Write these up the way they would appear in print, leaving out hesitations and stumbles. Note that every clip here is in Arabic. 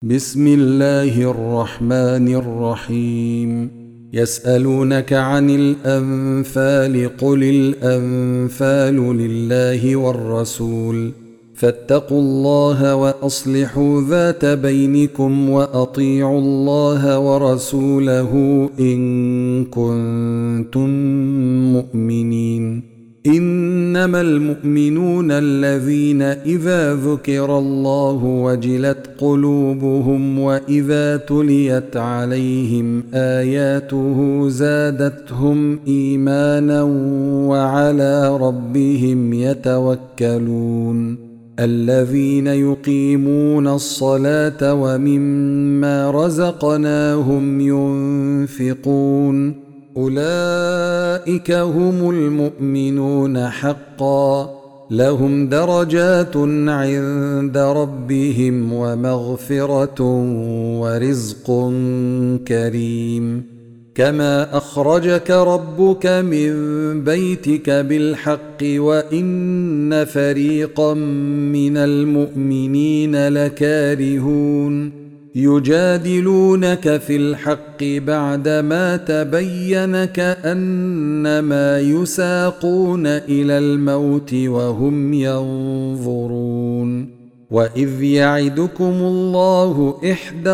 بسم الله الرحمن الرحيم. يسألونك عن الأنفال قل الأنفال لله والرسول فاتقوا الله وأصلحوا ذات بينكم وأطيعوا الله ورسوله إن كنتم مؤمنين. إنما المؤمنون الذين إذا ذكر الله وجلت قلوبهم وإذا تليت عليهم آياته زادتهم إيمانا وعلى ربهم يتوكلون. الذين يقيمون الصلاة ومما رزقناهم ينفقون أولئك هم المؤمنون حقا لهم درجات عند ربهم ومغفرة ورزق كريم. كما أخرجك ربك من بيتك بالحق وإن فريقا من المؤمنين لكارهون يجادلونك في الحق بعدما تبين كأنما يساقون إلى الموت وهم ينظرون. وإذ يعدكم الله إحدى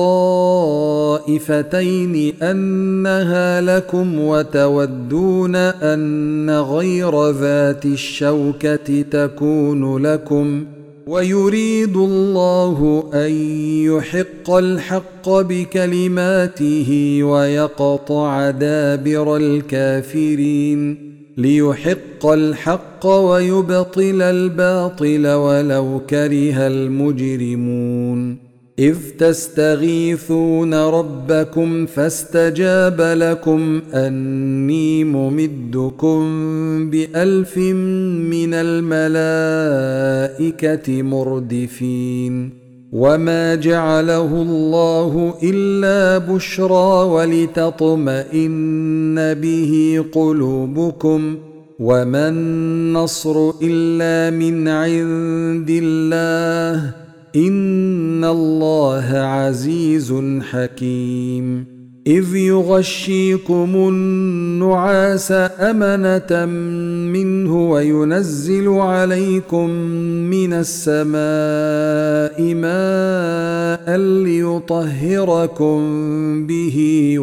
الطائفتين أنها لكم وتودون أن غير ذات الشوكة تكون لكم ويريد الله أن يحق الحق بكلماته ويقطع دابر الكافرين ليحق الحق ويبطل الباطل ولو كره المجرمون. إذ تستغيثون ربكم فاستجاب لكم أني ممدكم ب1000 من الملائكة مردفين. وما جعله الله إلا بشرى ولتطمئن به قلوبكم وما النصر إلا من عند الله إن الله عزيز حكيم. إذ يغشيكم النعاس أمنة منه وينزل عليكم من السماء ماء ليطهركم به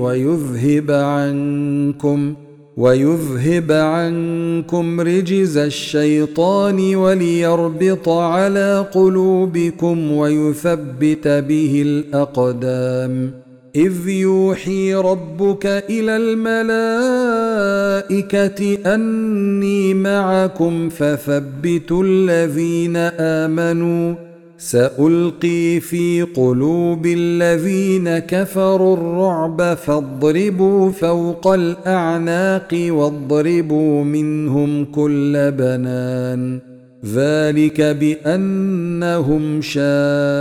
ويذهب عنكم رجز الشيطان وليربط على قلوبكم ويثبت به الأقدام. إذ يوحي ربك إلى الملائكة أني معكم فثبتوا الذين آمنوا سألقي في قلوب الذين كفروا الرعب فاضربوا فوق الأعناق واضربوا منهم كل بنان. ذلك بأنهم شاقوا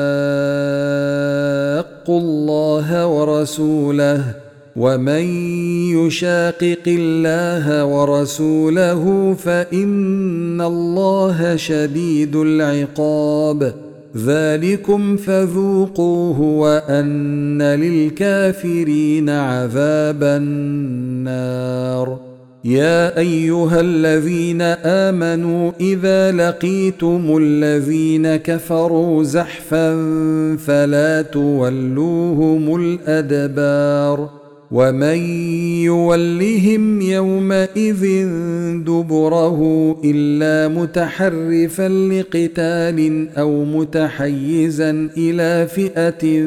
الله ورسوله ومن يشاقق الله ورسوله فإن الله شديد العقاب. ذلكم فذوقوه وأن للكافرين عذاب النار. يا أيها الذين آمنوا إذا لقيتم الذين كفروا زحفا فلا تولوهم الأدبار ومن يولهم يومئذ دبره إلا متحرفا لقتال أو متحيزا إلى فئة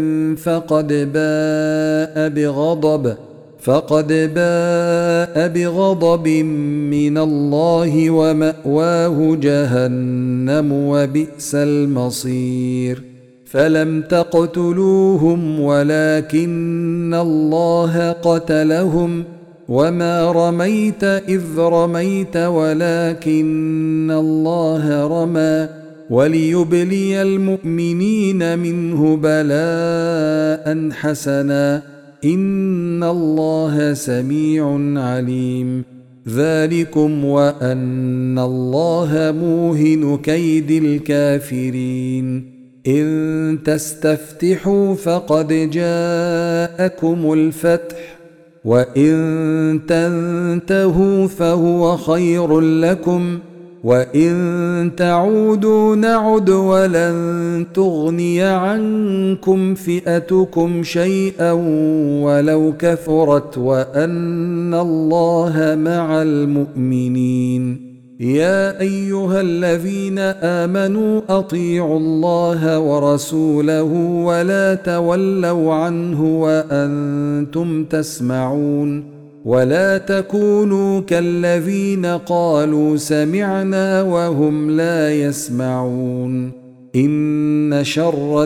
فقد باء بغضب من الله ومأواه جهنم وبئس المصير. فلم تقتلوهم ولكن الله قتلهم وما رميت إذ رميت ولكن الله رمى وليبلي المؤمنين منه بلاء حسنا إن الله سميع عليم. ذلكم وأن الله موهن كيد الكافرين. إن تستفتحوا فقد جاءكم الفتح وإن تنتهوا فهو خير لكم وإن تعودوا نعد ولن تغني عنكم فئتكم شيئا ولو كثرت وأن الله مع المؤمنين. يا أيها الذين آمنوا أطيعوا الله ورسوله ولا تولوا عنه وأنتم تسمعون ولا تكونوا كالذين قالوا سمعنا وهم لا يسمعون. إن شر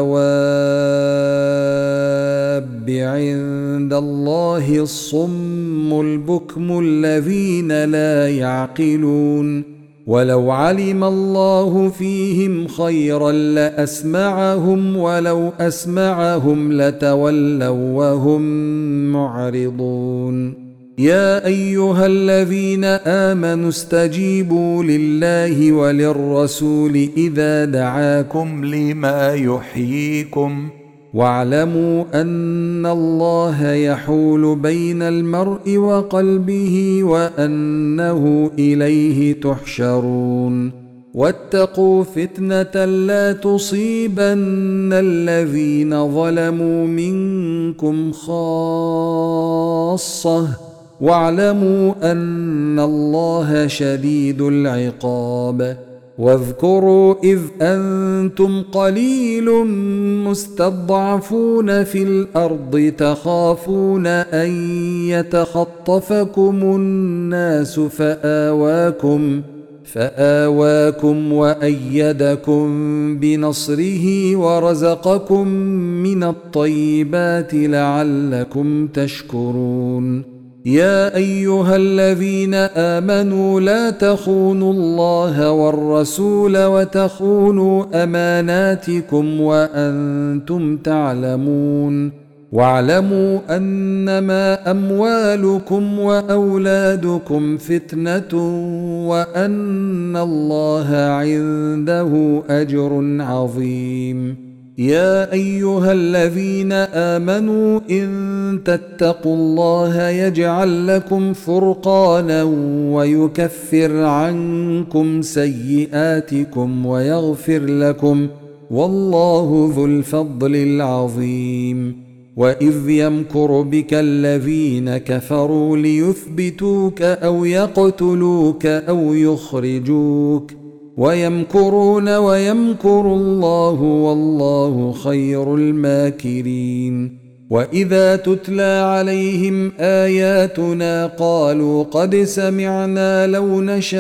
الدواب عند الله الصم البكم الذين لا يعقلون ولو علم الله فيهم خيرا لأسمعهم ولو أسمعهم لتولوا وهم معرضون. يا أيها الذين آمنوا استجيبوا لله وللرسول إذا دعاكم لما يحييكم واعلموا أن الله يحول بين المرء وقلبه وأنه إليه تحشرون. واتقوا فتنة لا تصيبن الذين ظلموا منكم خاصة واعلموا أن الله شديد العقاب. واذكروا إذ أنتم قليل مستضعفون في الأرض تخافون أن يتخطفكم الناس فآواكم وأيدكم بنصره ورزقكم من الطيبات لعلكم تشكرون. يا أيها الذين آمنوا لا تخونوا الله والرسول وتخونوا أماناتكم وأنتم تعلمون واعلموا أنما أموالكم وأولادكم فتنة وأن الله عنده أجر عظيم. يا أيها الذين آمنوا إن تتقوا الله يجعل لكم فرقانا ويكفر عنكم سيئاتكم ويغفر لكم والله ذو الفضل العظيم. وإذ يمكر بك الذين كفروا ليثبتوك أو يقتلوك أو يخرجوك ويمكرون ويمكر الله والله خير الماكرين. وإذا تتلى عليهم آياتنا قالوا قد سمعنا لو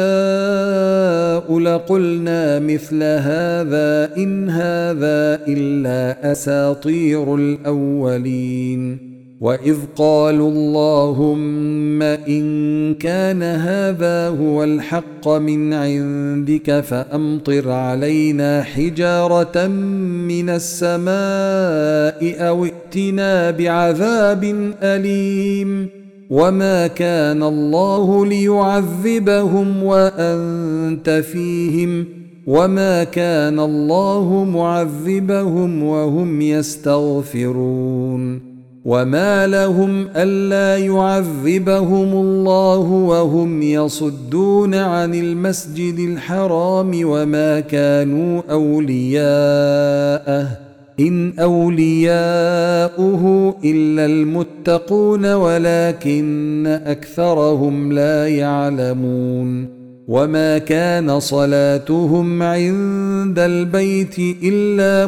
نشاء لقلنا مثل هذا إن هذا إلا أساطير الأولين. وإذ قالوا اللهم إن كان هذا هو الحق من عندك فأمطر علينا حجارة من السماء أو ائتنا بعذاب أليم. وما كان الله ليعذبهم وأنت فيهم وما كان الله معذبهم وهم يستغفرون. وما لهم ألا يعذبهم الله وهم يصدون عن المسجد الحرام وما كانوا أولياءه إن أولياؤه إلا المتقون ولكن أكثرهم لا يعلمون. وما كان صلاتهم عند البيت إلا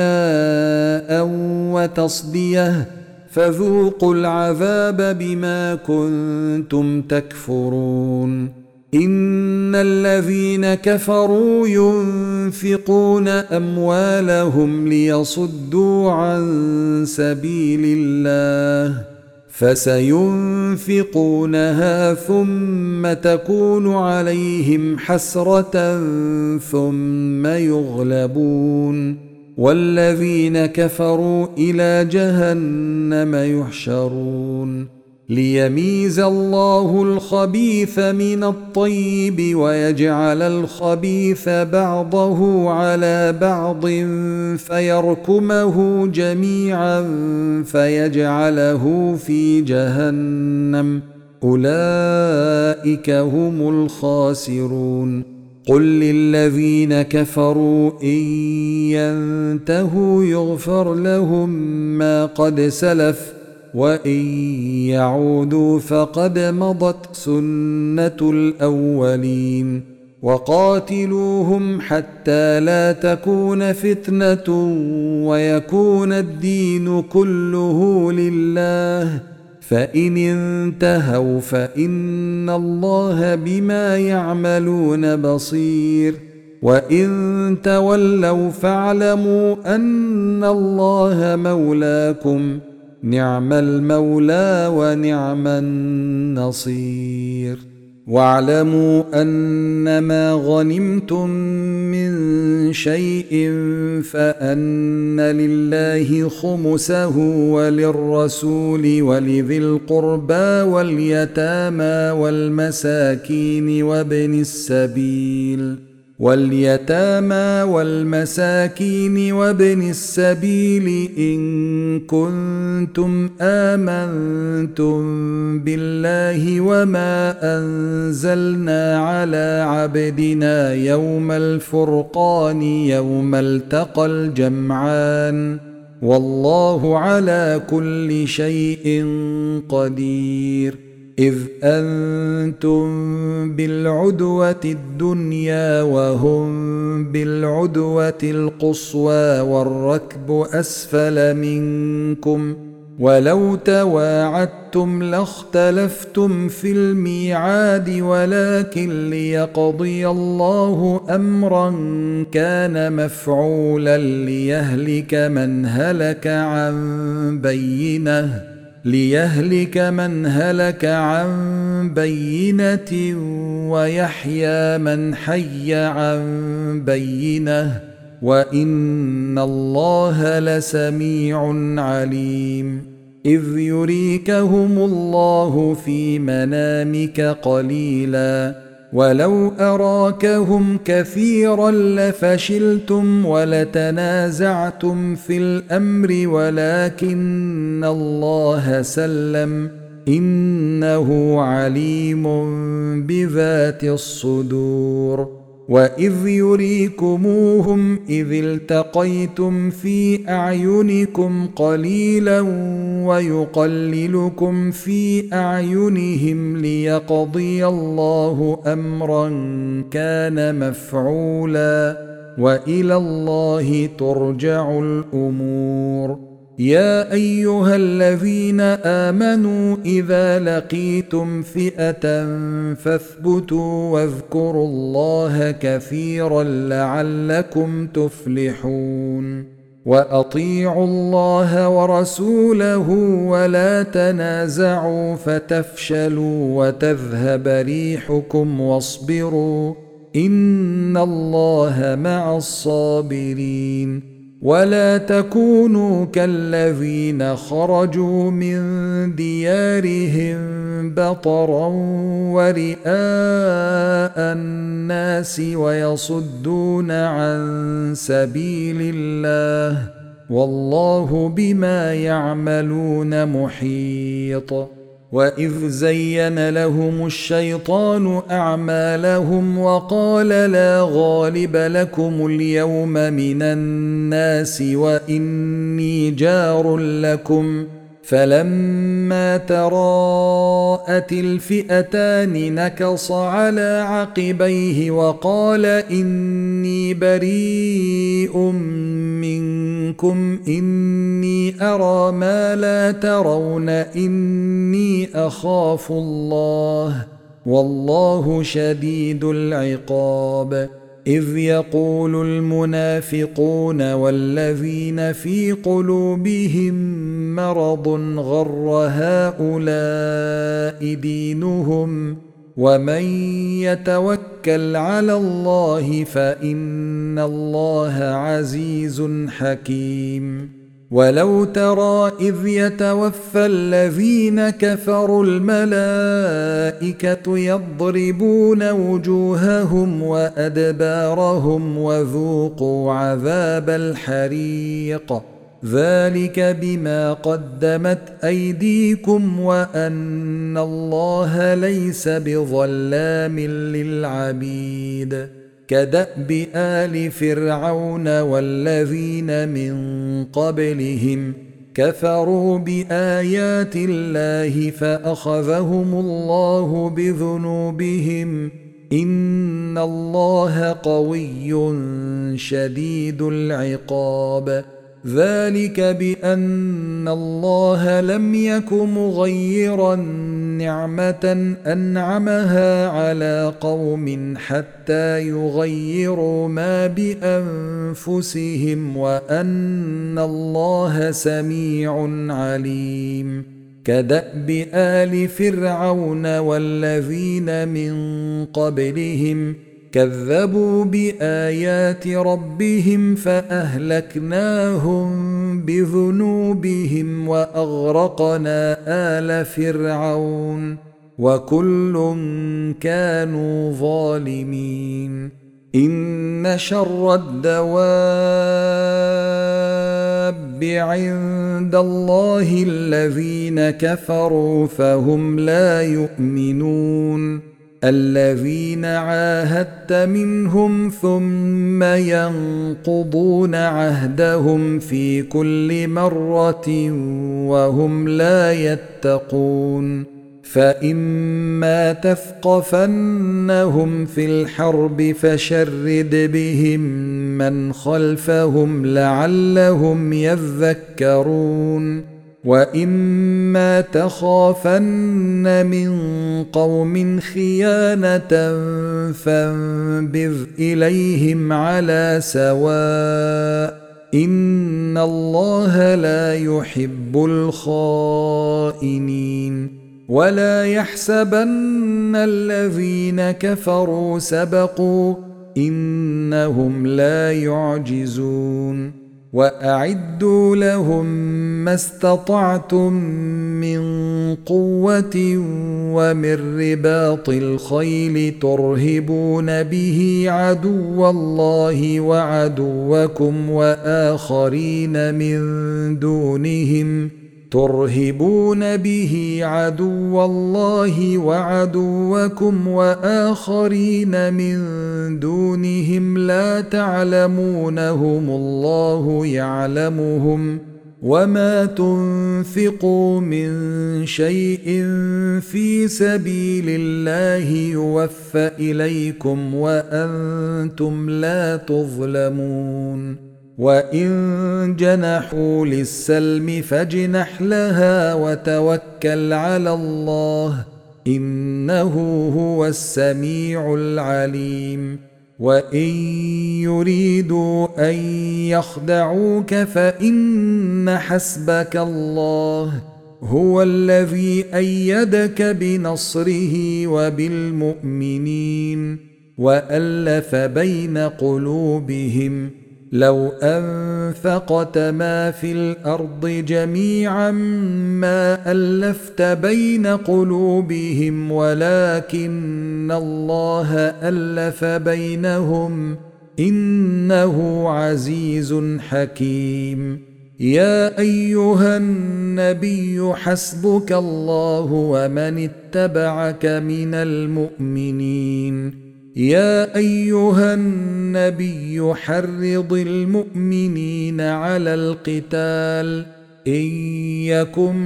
مكاء وتصديه فذوقوا العذاب بما كنتم تكفرون. إن الذين كفروا ينفقون أموالهم ليصدوا عن سبيل الله فسينفقونها ثم تكون عليهم حسرة ثم يغلبون والذين كفروا إلى جهنم يحشرون. ليميز الله الخبيث من الطيب ويجعل الخبيث بعضه على بعض فيركمه جميعا فيجعله في جهنم، أولئك هم الخاسرون. قل للذين كفروا إن ينتهوا يغفر لهم ما قد سلف وإن يعودوا فقد مضت سنة الأولين. وقاتلوهم حتى لا تكون فتنة ويكون الدين كله لله، فإن انتهوا فإن الله بما يعملون بصير، وإن تولوا فاعلموا أن الله مولاكم، نعم المولى ونعم النصير. واعلموا أنما غنمتم من شيء فأن لله خمسه وللرسول ولذي القربى واليتامى والمساكين وابن السبيل إن كنتم آمنتم بالله وما أنزلنا على عبدنا يوم الفرقان يوم التقى الجمعان، والله على كل شيء قدير. إذ أنتم بالعدوة الدنيا وهم بالعدوة القصوى والركب أسفل منكم، ولو تواعدتم لاختلفتم في الميعاد، ولكن ليقضي الله أمرا كان مفعولا ليهلك من هلك عن بينة ويحيى من حي عن بينة، وإن الله لسميع عليم. إذ يريكهم الله في منامك قليلا ولو أراكهم كثيرا لفشلتم ولتنازعتم في الأمر ولكن الله سلم، إنه عليم بذات الصدور. وإذ يريكموهم إذ التقيتم في أعينكم قليلا ويقللكم في أعينهم ليقضي الله أمرا كان مفعولا، وإلى الله ترجع الأمور. يا أيها الذين آمنوا إذا لقيتم فئة فاثبتوا واذكروا الله كثيرا لعلكم تفلحون. وأطيعوا الله ورسوله ولا تنازعوا فتفشلوا وتذهب ريحكم واصبروا إن الله مع الصابرين. ولا تكونوا كالذين خرجوا من ديارهم بطرا ورئاء الناس ويصدون عن سبيل الله، والله بما يعملون محيط. وإذ زين لهم الشيطان أعمالهم وقال لا غالب لكم اليوم من الناس وإني جار لكم، فلما تراءت الفئتان نكص على عقبيه وقال إني بريء منكم إني أرى ما لا ترون إني أخاف الله والله شديد العقاب. إذ يقول المنافقون والذين في قلوبهم مرض غر هؤلاء دينهم ومن يتوكل على الله فإن الله عزيز حكيم. ولو ترى إذ يتوفى الذين كفروا الملائكة يضربون وجوههم وأدبارهم وذوقوا عذاب الحريق ذلك بما قدمت أيديكم وأن الله ليس بظلام للعبيد كدأب آل فرعون والذين من قبلهم كفروا بآيات الله فأخذهم الله بذنوبهم إن الله قوي شديد العقاب ذلك بأن الله لم يك مغيرا نعمة أنعمها على قوم حتى يغيروا ما بأنفسهم وأن الله سميع عليم كدأب آل فرعون والذين من قبلهم كذبوا بآيات ربهم فأهلكناهم بذنوبهم وأغرقنا آل فرعون وكل كانوا ظالمين إن شر الدواب عند الله الذين كفروا فهم لا يؤمنون الذين عاهدت منهم ثم ينقضون عهدهم في كل مرة وهم لا يتقون فإما تثقفنهم في الحرب فشرد بهم من خلفهم لعلهم يذكرون وإما تخافن من قوم خيانة فانبذ إليهم على سواء إن الله لا يحب الخائنين ولا يحسبن الذين كفروا سبقوا إنهم لا يعجزون وأعدوا لهم ما استطعتم من قوة ومن رباط الخيل ترهبون به عدو الله وعدوكم وآخرين من دونهم لا تعلمونهم الله يعلمهم وما تنفقوا من شيء في سبيل الله يوفى إليكم وأنتم لا تظلمون وإن جنحوا للسلم فاجنح لها وتوكل على الله إنه هو السميع العليم وإن يريدوا أن يخدعوك فإن حسبك الله هو الذي أيدك بنصره وبالمؤمنين وألف بين قلوبهم لو أنفقت ما في الأرض جميعا ما ألفت بين قلوبهم ولكن الله ألف بينهم إنه عزيز حكيم يا أيها النبي حسبك الله ومن اتبعك من المؤمنين يا أيها النبي حرض المؤمنين على القتال إن يكن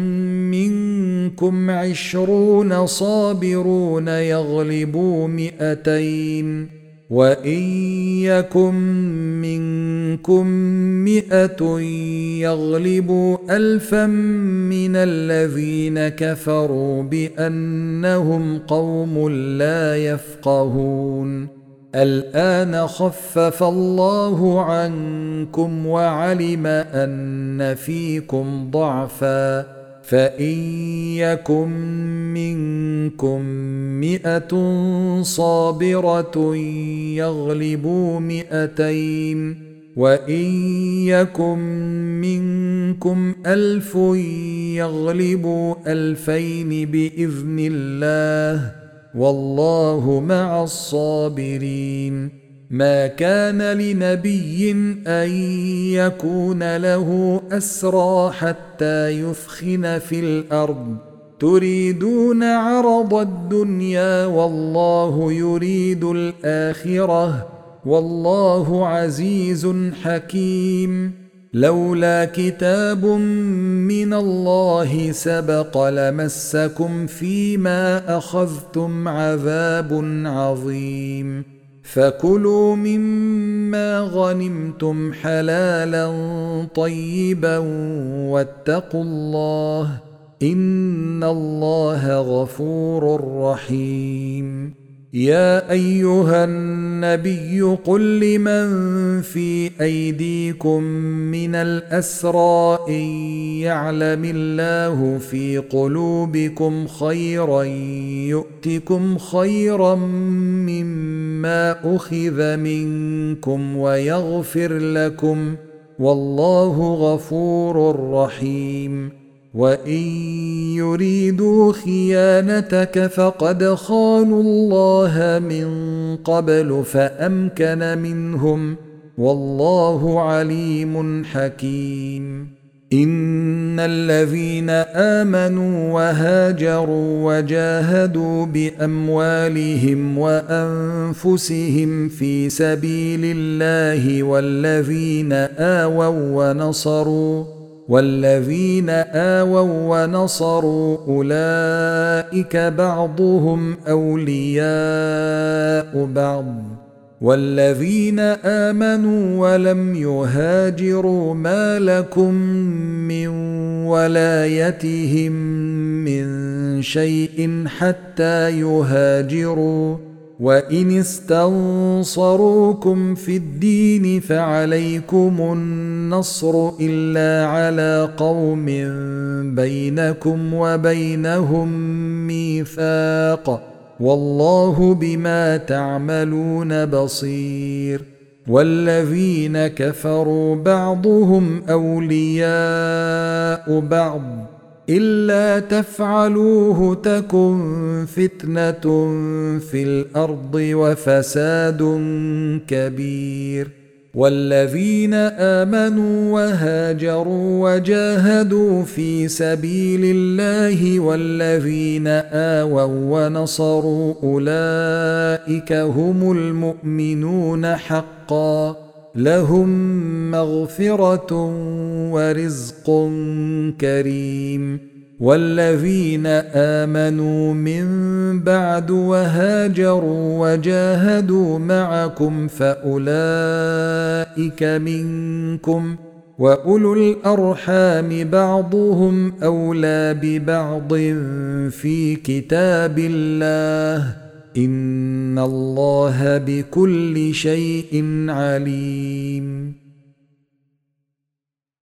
منكم 20 صابرون يغلبوا 200 وإن يكن منكم 100 يغلبوا 1000 من الذين كفروا بأنهم قوم لا يفقهون الآن خفف الله عنكم وعلم أن فيكم ضعفا فإن يكن منكم 100 صابرة يغلبوا 200 وإن يكن منكم 1000 يغلبوا 2000 بإذن الله والله مع الصابرين. ما كان لنبي أن يكون له أسرى حتى يثخن في الأرض تريدون عرض الدنيا والله يريد الآخرة والله عزيز حكيم. لولا كتاب من الله سبق لمسكم فيما أخذتم عذاب عظيم. فكلوا مما غنمتم حلالا طيبا واتقوا الله إن الله غفور رحيم. يا أيها النبي قل لمن في أيديكم من الأسرى إن يعلم الله في قلوبكم خيرا يؤتكم خيرا مما أخذ منكم ويغفر لكم والله غفور رحيم. وإن يريدوا خيانتك فقد خانوا الله من قبل فأمكن منهم والله عليم حكيم. إن الذين آمنوا وهاجروا وجاهدوا بأموالهم وأنفسهم في سبيل الله والذين آووا ونصروا أولئك بعضهم أولياء بعض والذين آمنوا ولم يهاجروا ما لكم من ولايتهم من شيء حتى يهاجروا وإن استنصروكم في الدين فعليكم النصر إلا على قوم بينكم وبينهم ميثاق والله بما تعملون بصير. والذين كفروا بعضهم أولياء بعض إلا تفعلوه تكن فتنة في الأرض وفساد كبير. والذين آمنوا وهاجروا وجاهدوا في سبيل الله والذين آووا ونصروا أولئك هم المؤمنون حقا لهم مغفرة ورزق كريم. والذين آمنوا من بعد وهاجروا وجاهدوا معكم فأولئك منكم وأولو الأرحام بعضهم أولى ببعض في كتاب الله إن الله بكل شيء عليم.